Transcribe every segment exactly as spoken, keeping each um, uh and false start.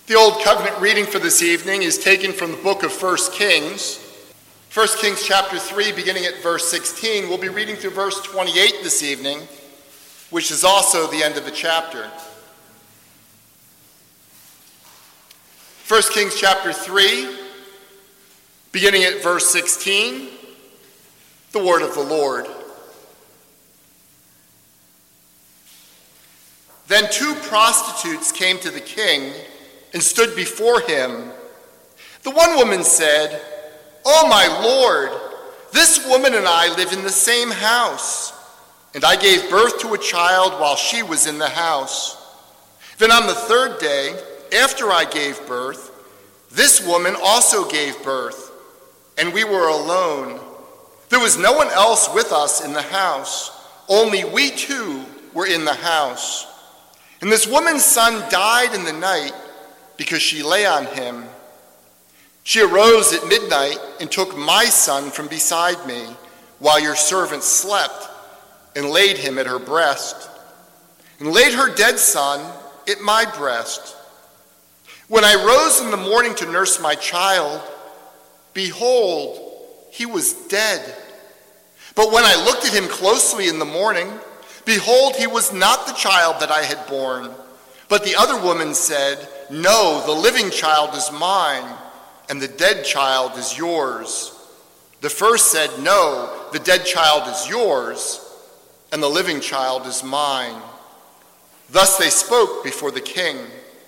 The Old Covenant reading for this evening is taken from the book of First Kings. First Kings chapter three, beginning at verse sixteen. We'll be reading through verse twenty-eight this evening, which is also the end of the chapter. First Kings chapter three, beginning at verse sixteen, the word of the Lord. Then two prostitutes came to the king and stood before him. The one woman said, "Oh, my lord, this woman and I live in the same house, and I gave birth to a child while she was in the house. Then on the third day, after I gave birth, this woman also gave birth, and we were alone. There was no one else with us in the house, only we two were in the house. And this woman's son died in the night because she lay on him. She arose at midnight and took my son from beside me while your servant slept and laid him at her breast, and laid her dead son at my breast. When I rose in the morning to nurse my child, behold, he was dead. But when I looked at him closely in the morning, behold, he was not the child that I had borne. But the other woman said, 'No, the living child is mine, and the dead child is yours.' The first said, 'No, the dead child is yours, and the living child is mine.' Thus they spoke before the king.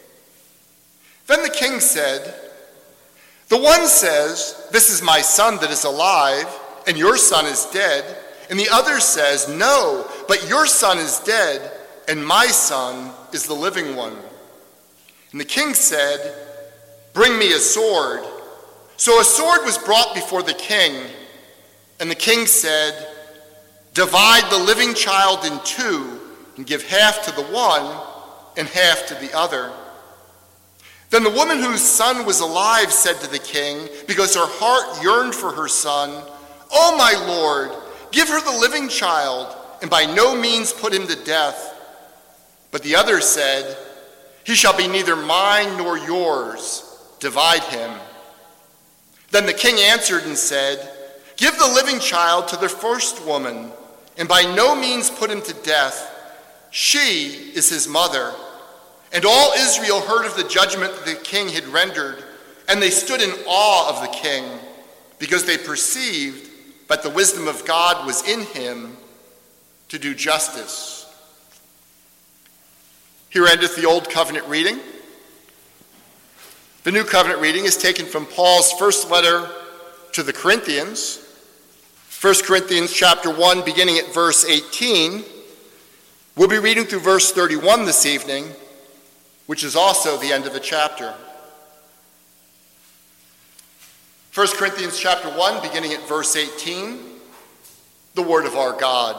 Then the king said, 'The one says, "This is my son that is alive, and your son is dead." And the other says, "No, but your son is dead, and my son is the living one." And the king said, "Bring me a sword." So a sword was brought before the king. And the king said, "Divide the living child in two, and give half to the one and half to the other." Then the woman whose son was alive said to the king, because her heart yearned for her son, "Oh, my lord, give her the living child, and by no means put him to death." But the other said, "He shall be neither mine nor yours. Divide him." Then the king answered and said, "Give the living child to the first woman, and by no means put him to death. She is his mother." And all Israel heard of the judgment that the king had rendered, and they stood in awe of the king, because they perceived that the wisdom of God was in him to do justice. Here endeth the Old Covenant reading. The New Covenant reading is taken from Paul's first letter to the Corinthians, First Corinthians chapter one, beginning at verse eighteen. We'll be reading through verse thirty-one this evening, which is also the end of the chapter. First Corinthians chapter one, beginning at verse eighteen, the word of our God.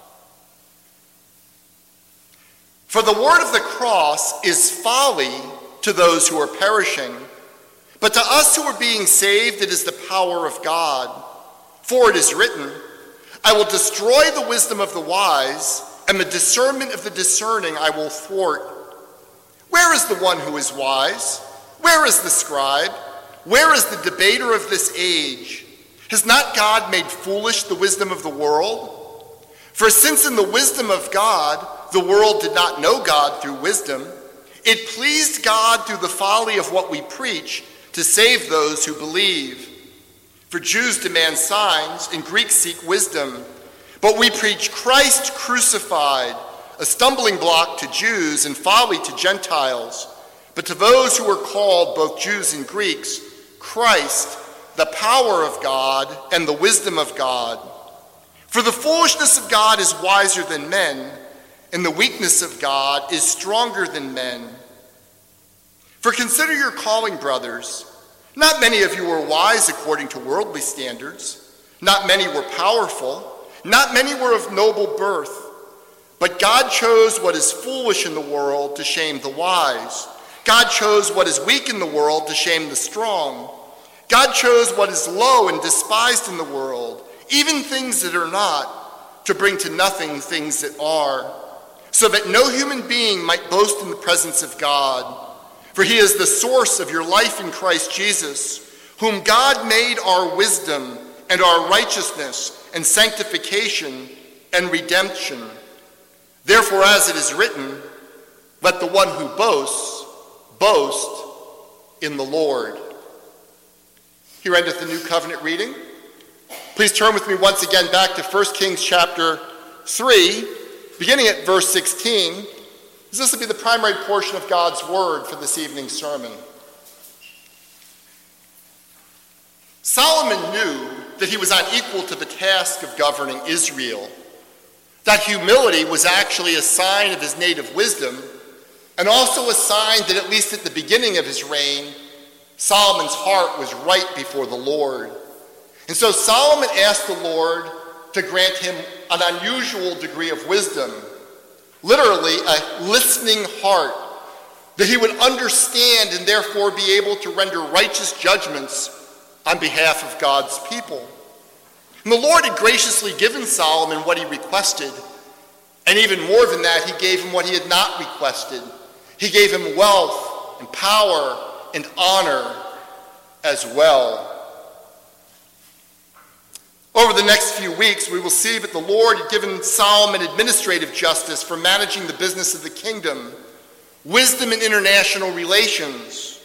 "For the word of the cross is folly to those who are perishing, but to us who are being saved it is the power of God. For it is written, 'I will destroy the wisdom of the wise, and the discernment of the discerning I will thwart.' Where is the one who is wise? Where is the scribe? Where is the debater of this age? Has not God made foolish the wisdom of the world? For since in the wisdom of God, the world did not know God through wisdom, it pleased God through the folly of what we preach to save those who believe. For Jews demand signs, and Greeks seek wisdom. But we preach Christ crucified, a stumbling block to Jews and folly to Gentiles. But to those who are called, both Jews and Greeks, Christ, the power of God and the wisdom of God. For the foolishness of God is wiser than men, and the weakness of God is stronger than men. For consider your calling, brothers. Not many of you were wise according to worldly standards. Not many were powerful. Not many were of noble birth. But God chose what is foolish in the world to shame the wise. God chose what is weak in the world to shame the strong. God chose what is low and despised in the world, even things that are not, to bring to nothing things that are, so that no human being might boast in the presence of God. For he is the source of your life in Christ Jesus, whom God made our wisdom and our righteousness and sanctification and redemption. Therefore, as it is written, let the one who boasts, boast in the Lord. Here endeth the New Covenant reading. Please turn with me once again back to First Kings chapter three, beginning at verse sixteen. This will be the primary portion of God's word for this evening's sermon. Solomon knew that he was unequal to the task of governing Israel. That humility was actually a sign of his native wisdom, and also a sign that at least at the beginning of his reign, Solomon's heart was right before the Lord. And so Solomon asked the Lord to grant him an unusual degree of wisdom, literally a listening heart, that he would understand and therefore be able to render righteous judgments on behalf of God's people. And the Lord had graciously given Solomon what he requested, and even more than that, he gave him what he had not requested. He gave him wealth and power and honor as well. Over the next few weeks, we will see that the Lord had given Solomon administrative justice for managing the business of the kingdom, wisdom in international relations,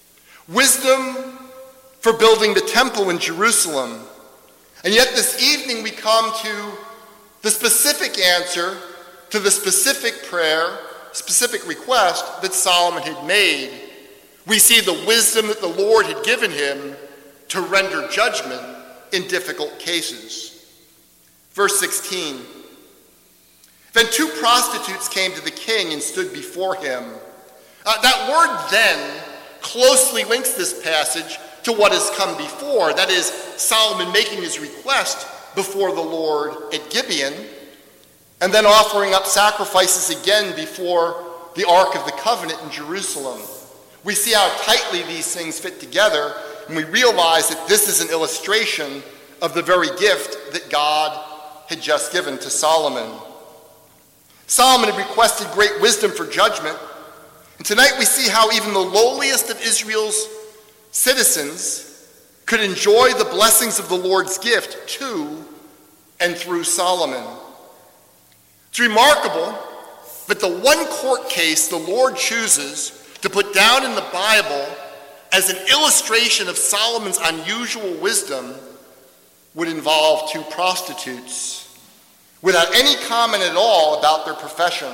wisdom for building the temple in Jerusalem. And yet this evening we come to the specific answer to the specific prayer, specific request that Solomon had made. We see the wisdom that the Lord had given him to render judgment in difficult cases. Verse sixteen. Then two prostitutes came to the king and stood before him. Uh, that word "then" closely links this passage to what has come before. That is, Solomon making his request before the Lord at Gibeon, and then offering up sacrifices again before the Ark of the Covenant in Jerusalem. We see how tightly these things fit together, and we realize that this is an illustration of the very gift that God had just given to Solomon. Solomon had requested great wisdom for judgment, and tonight we see how even the lowliest of Israel's citizens could enjoy the blessings of the Lord's gift to and through Solomon. It's remarkable that the one court case the Lord chooses to put down in the Bible as an illustration of Solomon's unusual wisdom would involve two prostitutes, without any comment at all about their profession.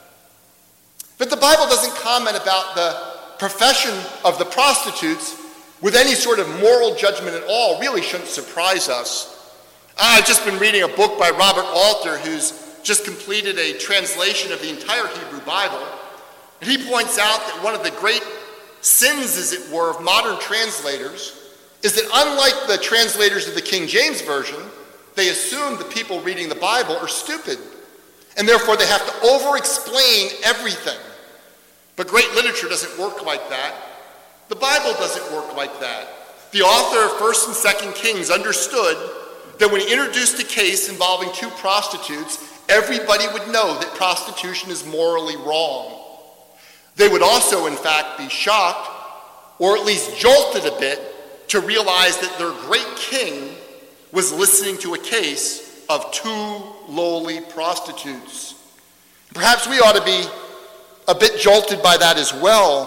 But the Bible doesn't comment about the profession of the prostitutes with any sort of moral judgment at all. Really shouldn't surprise us. I've just been reading a book by Robert Alter, who's just completed a translation of the entire Hebrew Bible, and he points out that one of the great sins, as it were, of modern translators is that unlike the translators of the King James Version, they assume the people reading the Bible are stupid, and therefore they have to over-explain everything. But great literature doesn't work like that. The Bible doesn't work like that. The author of First and Second Kings understood that when he introduced a case involving two prostitutes, everybody would know that prostitution is morally wrong. They would also, in fact, be shocked, or at least jolted a bit, to realize that their great king was listening to a case of two lowly prostitutes. Perhaps we ought to be a bit jolted by that as well.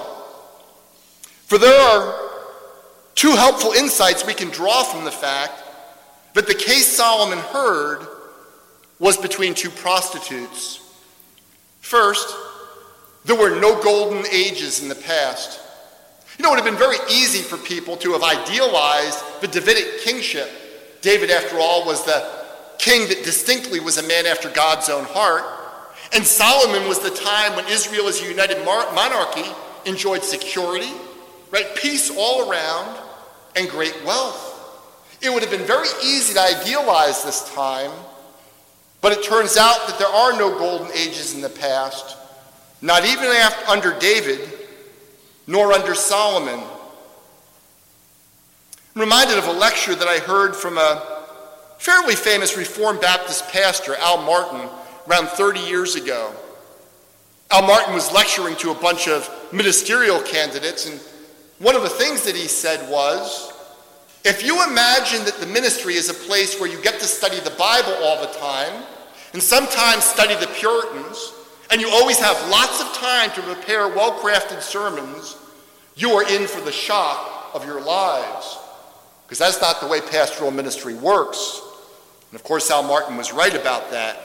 For there are two helpful insights we can draw from the fact that the case Solomon heard was between two prostitutes. First, there were no golden ages in the past. You know, it would have been very easy for people to have idealized the Davidic kingship. David, after all, was the king that distinctly was a man after God's own heart. And Solomon was the time when Israel as a united monarchy enjoyed security, right, peace all around, and great wealth. It would have been very easy to idealize this time, but it turns out that there are no golden ages in the past, not even after, under David, nor under Solomon. I'm reminded of a lecture that I heard from a fairly famous Reformed Baptist pastor, Al Martin, around thirty years ago. Al Martin was lecturing to a bunch of ministerial candidates, and one of the things that he said was, if you imagine that the ministry is a place where you get to study the Bible all the time, and sometimes study the Puritans, and you always have lots of time to prepare well-crafted sermons, you are in for the shock of your lives. Because that's not the way pastoral ministry works. And of course, Al Martin was right about that.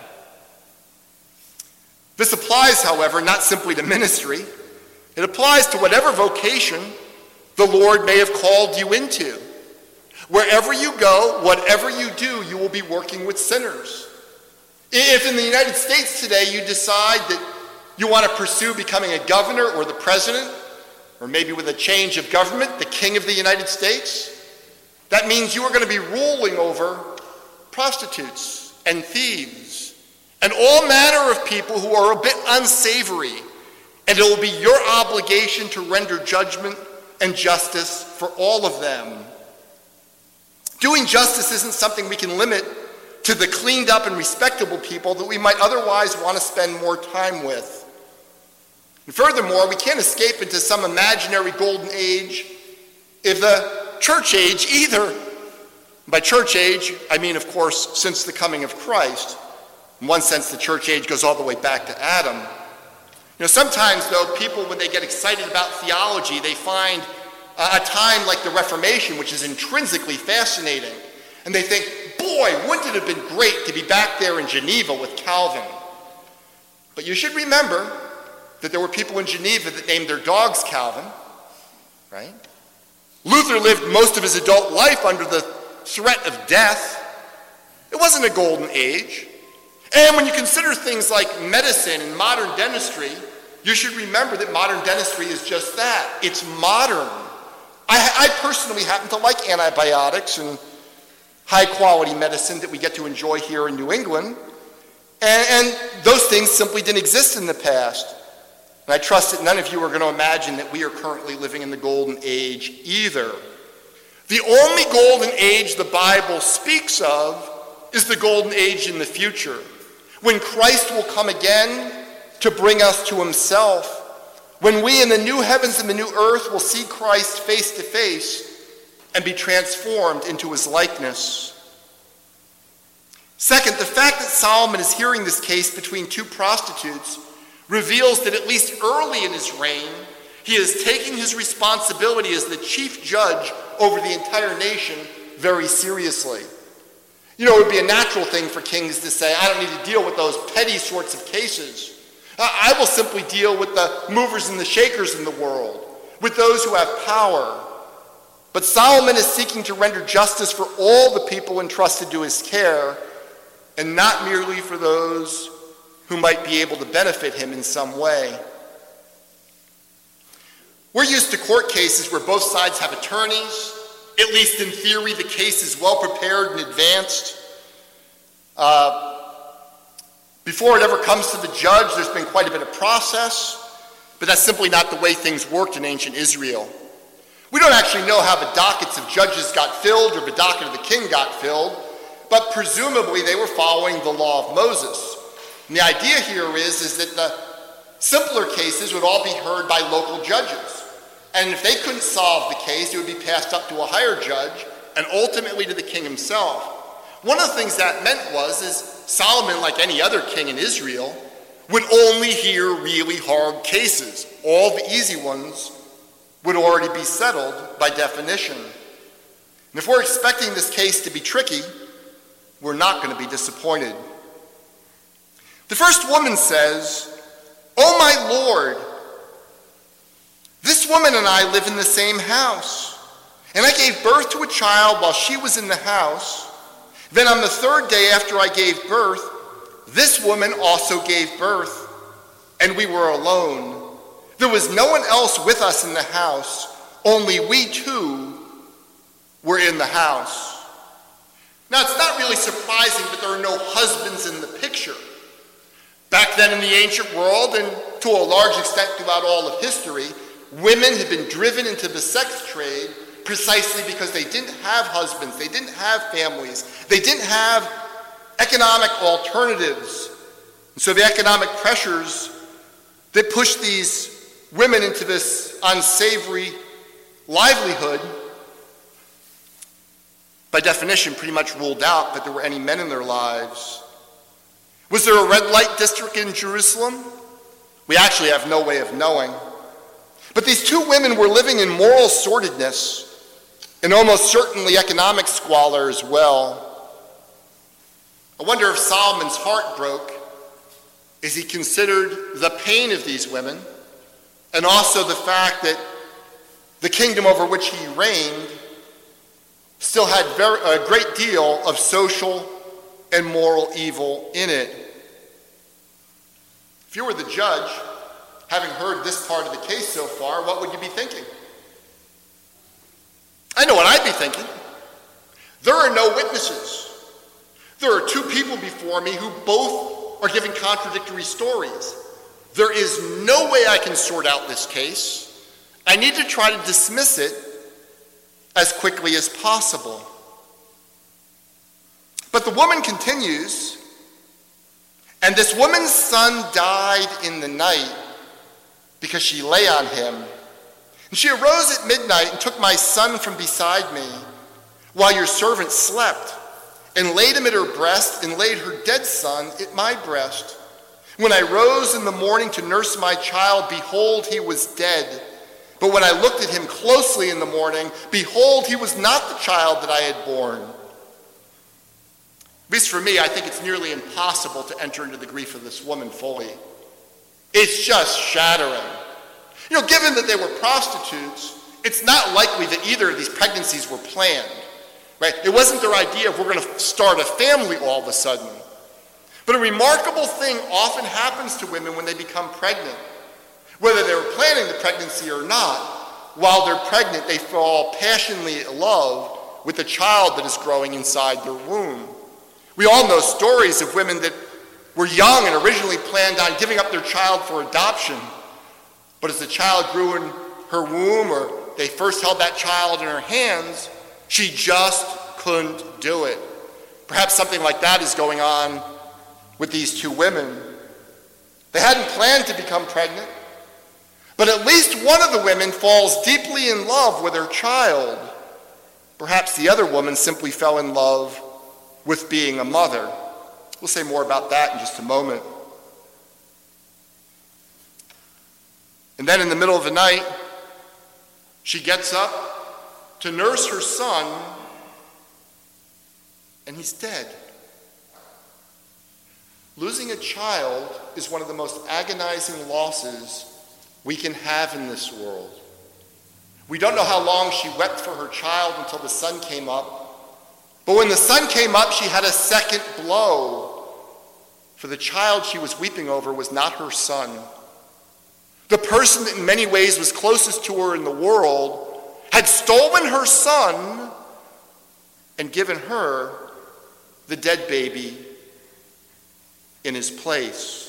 This applies, however, not simply to ministry. It applies to whatever vocation the Lord may have called you into. Wherever you go, whatever you do, you will be working with sinners. If in the United States today you decide that you want to pursue becoming a governor or the president, or maybe with a change of government, the king of the United States, that means you are going to be ruling over prostitutes and thieves and all manner of people who are a bit unsavory, and it will be your obligation to render judgment and justice for all of them. Doing justice isn't something we can limit to the cleaned up and respectable people that we might otherwise want to spend more time with. And furthermore, we can't escape into some imaginary golden age if the church age either. By church age, I mean, of course, since the coming of Christ. In one sense, the church age goes all the way back to Adam. You know, sometimes, though, people, when they get excited about theology, they find a time like the Reformation, which is intrinsically fascinating. And they think, boy, wouldn't it have been great to be back there in Geneva with Calvin? But you should remember that there were people in Geneva that named their dogs Calvin, right? Luther lived most of his adult life under the threat of death. It wasn't a golden age. And when you consider things like medicine and modern dentistry, you should remember that modern dentistry is just that. It's modern. I, I personally happen to like antibiotics and high-quality medicine that we get to enjoy here in New England. And, and those things simply didn't exist in the past. And I trust that none of you are going to imagine that we are currently living in the golden age either. The only golden age the Bible speaks of is the golden age in the future, when Christ will come again to bring us to himself, when we in the new heavens and the new earth will see Christ face to face and be transformed into his likeness. Second, the fact that Solomon is hearing this case between two prostitutes reveals that at least early in his reign, he is taking his responsibility as the chief judge over the entire nation very seriously. You know, it would be a natural thing for kings to say, I don't need to deal with those petty sorts of cases. I will simply deal with the movers and the shakers in the world, with those who have power. But Solomon is seeking to render justice for all the people entrusted to his care, and not merely for those who might be able to benefit him in some way. We're used to court cases where both sides have attorneys. At least in theory, the case is well prepared and advanced. Uh, before it ever comes to the judge, there's been quite a bit of process, but that's simply not the way things worked in ancient Israel. We don't actually know how the dockets of judges got filled or the docket of the king got filled, but presumably they were following the law of Moses. And the idea here is, is that the simpler cases would all be heard by local judges. And if they couldn't solve the case, it would be passed up to a higher judge and ultimately to the king himself. One of the things that meant was, is Solomon, like any other king in Israel, would only hear really hard cases. All the easy ones would already be settled by definition. And if we're expecting this case to be tricky, we're not going to be disappointed. The first woman says, "Oh my Lord, this woman and I live in the same house, and I gave birth to a child while she was in the house. Then on the third day after I gave birth, this woman also gave birth, and we were alone. There was no one else with us in the house, only we two were in the house." Now, it's not really surprising that there are no husbands in the picture. Back then in the ancient world, and to a large extent throughout all of history, women had been driven into the sex trade precisely because they didn't have husbands, they didn't have families, they didn't have economic alternatives. And so the economic pressures that pushed these women into this unsavory livelihood, by definition, pretty much ruled out that there were any men in their lives. Was there a red light district in Jerusalem? We actually have no way of knowing. But these two women were living in moral sordidness and almost certainly economic squalor as well. I wonder if Solomon's heart broke as he considered the pain of these women and also the fact that the kingdom over which he reigned still had very, a great deal of social and moral evil in it. If you were the judge, having heard this part of the case so far, what would you be thinking? I know what I'd be thinking. There are no witnesses. There are two people before me who both are giving contradictory stories. There is no way I can sort out this case. I need to try to dismiss it as quickly as possible. But the woman continues, and this woman's son died in the night because she lay on him. And she arose at midnight and took my son from beside me while your servant slept, and laid him at her breast, and laid her dead son at my breast. When I rose in the morning to nurse my child, behold, he was dead. But when I looked at him closely in the morning, behold, he was not the child that I had born. At least for me, I think it's nearly impossible to enter into the grief of this woman fully. It's just shattering. You know, given that they were prostitutes, it's not likely that either of these pregnancies were planned, right? It wasn't their idea of we're going to start a family all of a sudden. But a remarkable thing often happens to women when they become pregnant. Whether they were planning the pregnancy or not, while they're pregnant, they fall passionately in love with the child that is growing inside their womb. We all know stories of women that were young and originally planned on giving up their child for adoption. But as the child grew in her womb, or they first held that child in her hands, she just couldn't do it. Perhaps something like that is going on with these two women. They hadn't planned to become pregnant, but at least one of the women falls deeply in love with her child. Perhaps the other woman simply fell in love with being a mother. We'll say more about that in just a moment. And then in the middle of the night, she gets up to nurse her son, and he's dead. Losing a child is one of the most agonizing losses we can have in this world. We don't know how long she wept for her child until the sun came up. But when the sun came up, she had a second blow. For the child she was weeping over was not her son. The person that in many ways was closest to her in the world had stolen her son and given her the dead baby in his place.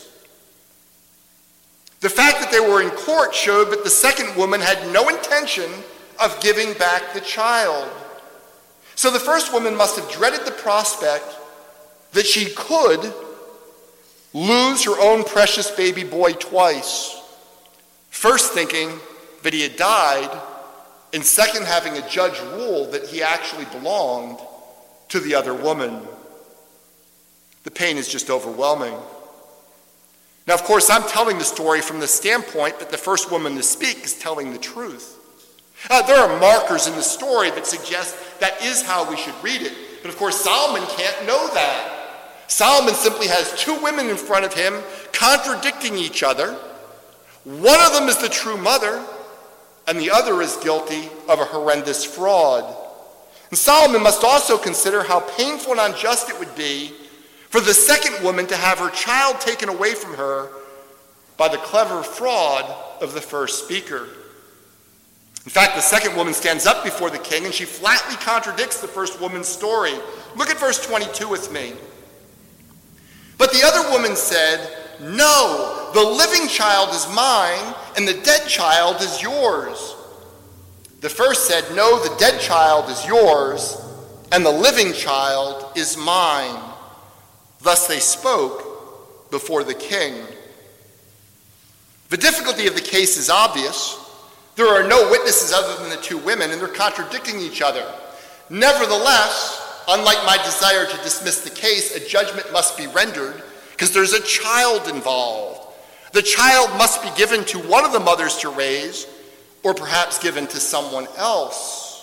The fact that they were in court showed that the second woman had no intention of giving back the child. So the first woman must have dreaded the prospect that she could lose her own precious baby boy twice. First thinking that he had died, and second having a judge rule that he actually belonged to the other woman. The pain is just overwhelming. Now, of course, I'm telling the story from the standpoint that the first woman to speak is telling the truth. Uh, there are markers in the story that suggest that is how we should read it. But of course, Solomon can't know that. Solomon simply has two women in front of him contradicting each other. One of them is the true mother, and the other is guilty of a horrendous fraud. And Solomon must also consider how painful and unjust it would be for the second woman to have her child taken away from her by the clever fraud of the first speaker. In fact, the second woman stands up before the king and she flatly contradicts the first woman's story. Look at verse twenty-two with me. But the other woman said, "No, the living child is mine and the dead child is yours." The first said, "No, the dead child is yours and the living child is mine." Thus they spoke before the king. The difficulty of the case is obvious. There are no witnesses other than the two women, and they're contradicting each other. Nevertheless, unlike my desire to dismiss the case, a judgment must be rendered because there's a child involved. The child must be given to one of the mothers to raise, or perhaps given to someone else.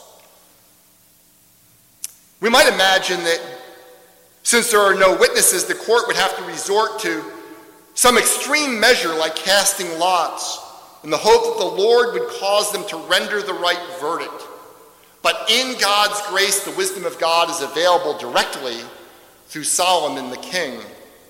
We might imagine that since there are no witnesses, the court would have to resort to some extreme measure like casting lots in the hope that the Lord would cause them to render the right verdict. But in God's grace, the wisdom of God is available directly through Solomon the king.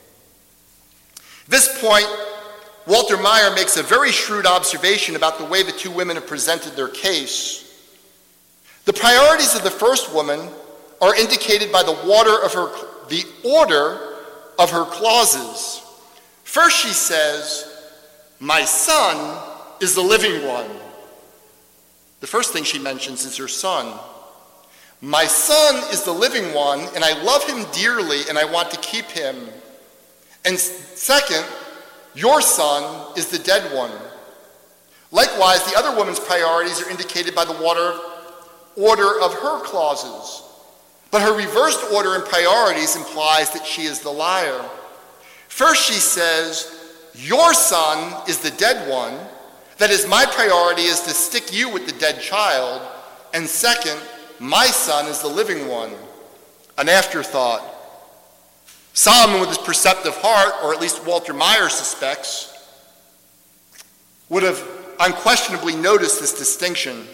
At this point, Walter Maier makes a very shrewd observation about the way the two women have presented their case. The priorities of the first woman are indicated by the order of her, the order of her clauses. First, she says, "My son is the living one." The first thing she mentions is her son. "My son is the living one, and I love him dearly, and I want to keep him." And second, "Your son is the dead one." Likewise, the other woman's priorities are indicated by the order, order of her clauses. But her reversed order in priorities implies that she is the liar. First, she says, "Your son is the dead one. That is, my priority is to stick you with the dead child. And second, my son is the living one." An afterthought. Solomon, with his perceptive heart, or at least Walter Maier suspects, would have unquestionably noticed this distinction.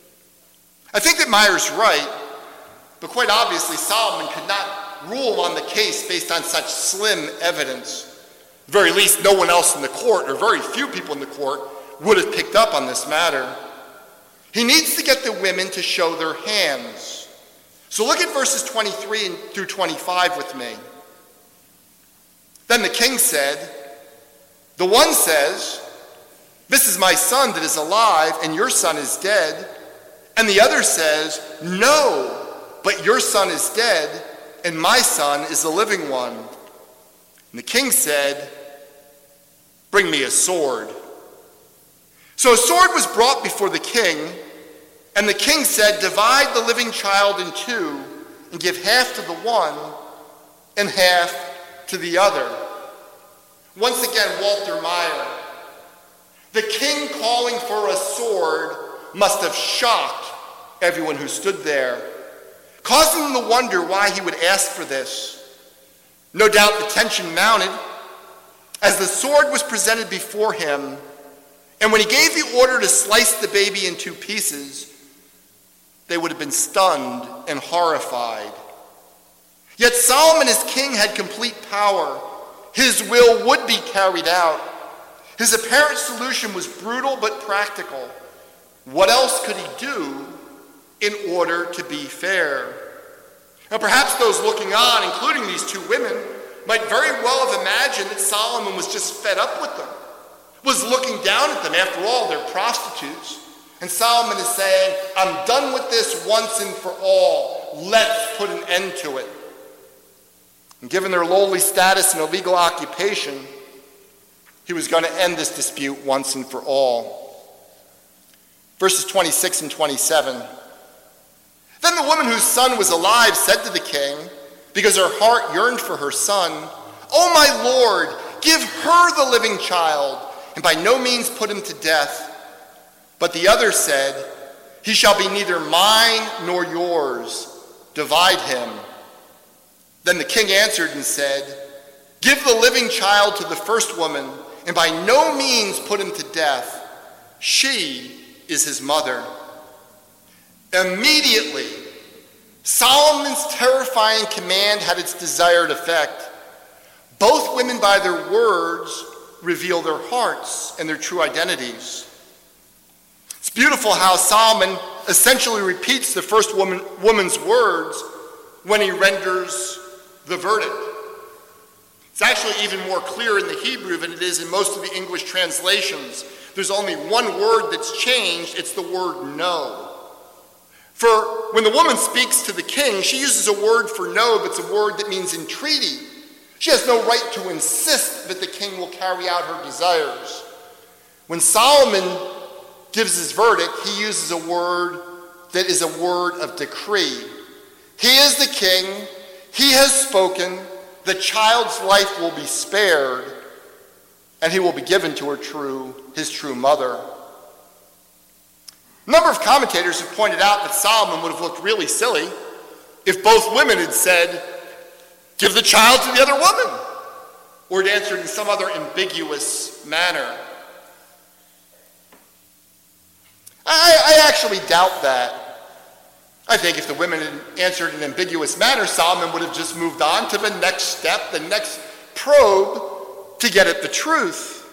I think that Maier's right, but quite obviously Solomon could not rule on the case based on such slim evidence. At the very least, no one else in the court, or very few people in the court, would have picked up on this matter. He needs to get the women to show their hands. So look at verses twenty-three through twenty-five with me. Then the king said, the one says, "This is my son that is alive, and your son is dead." And the other says, "No, but your son is dead, and my son is the living one." And the king said, "Bring me a sword." So a sword was brought before the king, and the king said, "Divide the living child in two, and give half to the one, and half to the other." Once again, Walter Maier. The king calling for a sword must have shocked everyone who stood there, causing them to wonder why he would ask for this. No doubt the tension mounted as the sword was presented before him, and when he gave the order to slice the baby in two pieces, they would have been stunned and horrified. Yet Solomon as king had complete power. His will would be carried out. His apparent solution was brutal but practical. What else could he do in order to be fair? Now perhaps those looking on, including these two women, might very well have imagined that Solomon was just fed up with them, was looking down at them. After all, they're prostitutes. And Solomon is saying, "I'm done with this once and for all. Let's put an end to it." And given their lowly status and illegal occupation, he was going to end this dispute once and for all. Verses twenty-six and twenty-seven. Then the woman whose son was alive said to the king, because her heart yearned for her son, "Oh my lord, give her the living child, and by no means put him to death." But the other said, "He shall be neither mine nor yours. Divide him." Then the king answered and said, "Give the living child to the first woman, and by no means put him to death. She is his mother." Immediately, Solomon's terrifying command had its desired effect. Both women, by their words, reveal their hearts and their true identities. It's beautiful how Solomon essentially repeats the first woman, woman's words when he renders the verdict. It's actually even more clear in the Hebrew than it is in most of the English translations. There's only one word that's changed. It's the word "no." For when the woman speaks to the king, she uses a word for "no" that's a word that means entreaty. She has no right to insist that the king will carry out her desires. When Solomon gives his verdict, he uses a word that is a word of decree. He is the king. He has spoken. The child's life will be spared, and he will be given to her true, his true mother. A number of commentators have pointed out that Solomon would have looked really silly if both women had said, "Give the child to the other woman," or had answered in some other ambiguous manner. I, I actually doubt that. I think if the women had answered in an ambiguous manner, Solomon would have just moved on to the next step, the next probe, to get at the truth.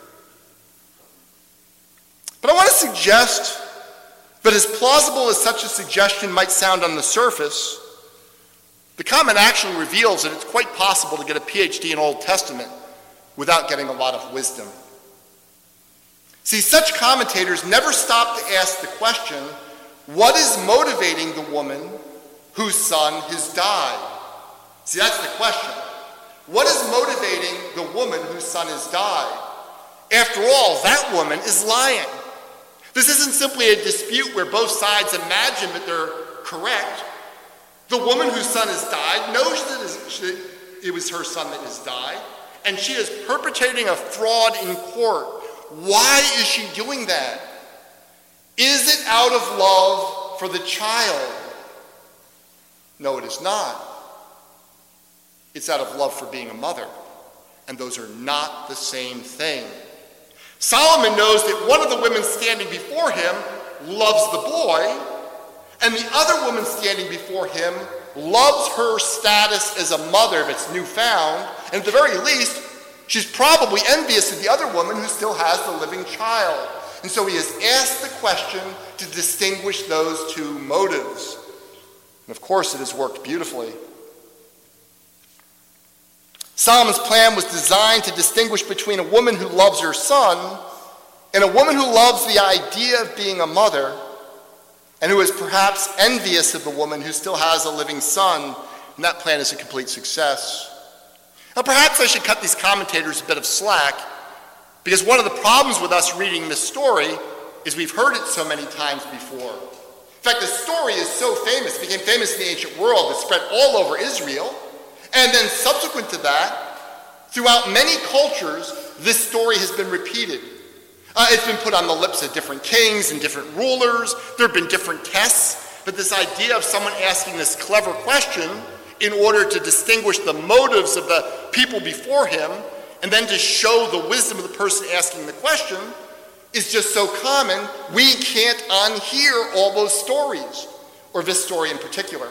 But I want to suggest that as plausible as such a suggestion might sound on the surface, the comment actually reveals that it's quite possible to get a P H D in Old Testament without getting a lot of wisdom. See, such commentators never stop to ask the question, what is motivating the woman whose son has died? See, that's the question. What is motivating the woman whose son has died? After all, that woman is lying. This isn't simply a dispute where both sides imagine that they're correct. The woman whose son has died knows that it was her son that has died, and she is perpetrating a fraud in court. Why is she doing that? Is it out of love for the child? No, it is not. It's out of love for being a mother, and those are not the same thing. Solomon knows that one of the women standing before him loves the boy, and the other woman standing before him loves her status as a mother that's newfound, and at the very least, she's probably envious of the other woman who still has the living child. And so he has asked the question to distinguish those two motives. And of course, it has worked beautifully. Solomon's plan was designed to distinguish between a woman who loves her son and a woman who loves the idea of being a mother and who is perhaps envious of the woman who still has a living son. And that plan is a complete success. Now, perhaps I should cut these commentators a bit of slack, because one of the problems with us reading this story is we've heard it so many times before. In fact, the story is so famous, it became famous in the ancient world, it spread all over Israel, and then subsequent to that, throughout many cultures, this story has been repeated. Uh, it's been put on the lips of different kings and different rulers. There have been different tests, but this idea of someone asking this clever question in order to distinguish the motives of the people before him, and then to show the wisdom of the person asking the question, is just so common, we can't unhear all those stories, or this story in particular.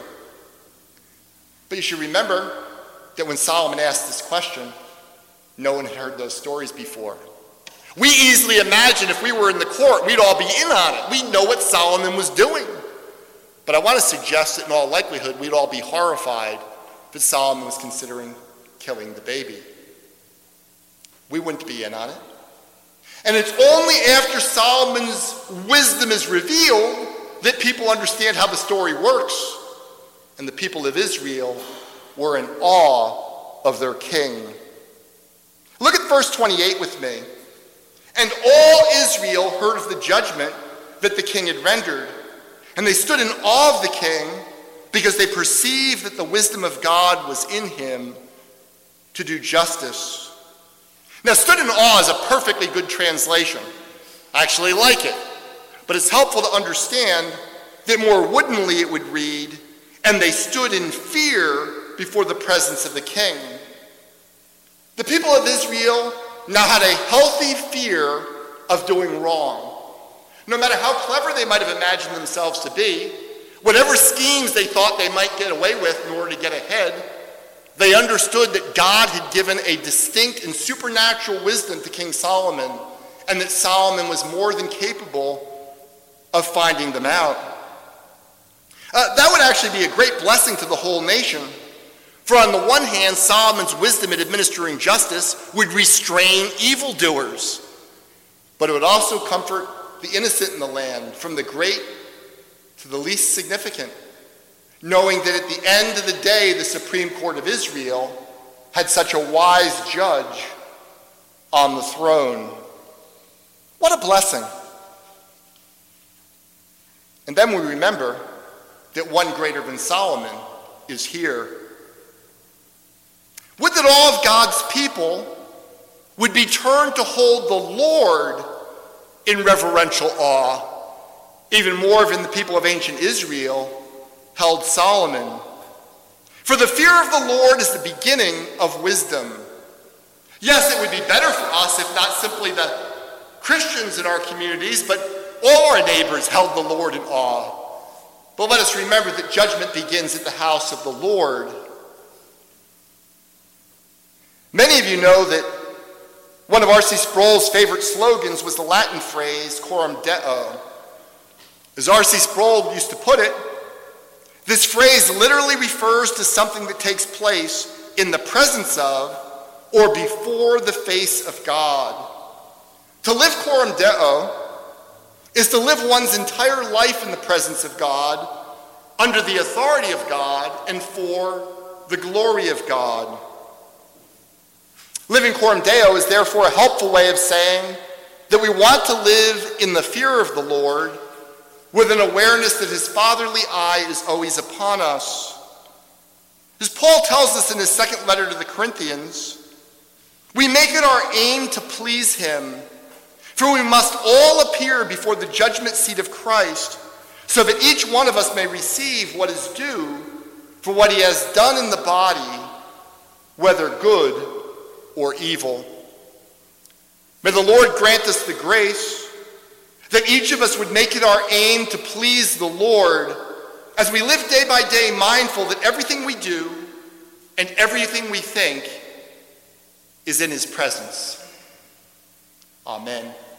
But you should remember that when Solomon asked this question, no one had heard those stories before. We easily imagine if we were in the court, we'd all be in on it. We'd know what Solomon was doing. But I want to suggest that in all likelihood, we'd all be horrified that Solomon was considering killing the baby. We wouldn't be in on it. And it's only after Solomon's wisdom is revealed that people understand how the story works. And the people of Israel were in awe of their king. Look at verse twenty-eight with me. And all Israel heard of the judgment that the king had rendered. And they stood in awe of the king because they perceived that the wisdom of God was in him to do justice. Now, stood in awe is a perfectly good translation. I actually like it. But it's helpful to understand that more woodenly it would read, and they stood in fear before the presence of the king. The people of Israel now had a healthy fear of doing wrong. No matter how clever they might have imagined themselves to be, whatever schemes they thought they might get away with in order to get ahead, they understood that God had given a distinct and supernatural wisdom to King Solomon, and that Solomon was more than capable of finding them out. Uh, that would actually be a great blessing to the whole nation. For on the one hand, Solomon's wisdom in administering justice would restrain evildoers, but it would also comfort the innocent in the land, from the great to the least significant, knowing that at the end of the day, the Supreme Court of Israel had such a wise judge on the throne. What a blessing. And then we remember that one greater than Solomon is here. Would that all of God's people would be turned to hold the Lord in reverential awe, even more than the people of ancient Israel held Solomon. For the fear of the Lord is the beginning of wisdom. Yes, it would be better for us if not simply the Christians in our communities, but all our neighbors held the Lord in awe. But let us remember that judgment begins at the house of the Lord. Many of you know that one of R C Sproul's favorite slogans was the Latin phrase, coram Deo. As R C Sproul used to put it, this phrase literally refers to something that takes place in the presence of or before the face of God. To live coram Deo is to live one's entire life in the presence of God, under the authority of God, and for the glory of God. Living coram Deo is therefore a helpful way of saying that we want to live in the fear of the Lord with an awareness that his fatherly eye is always upon us. As Paul tells us in his second letter to the Corinthians, we make it our aim to please him, for we must all appear before the judgment seat of Christ, so that each one of us may receive what is due for what he has done in the body, whether good or evil. May the Lord grant us the grace that each of us would make it our aim to please the Lord as we live day by day mindful that everything we do and everything we think is in his presence. Amen.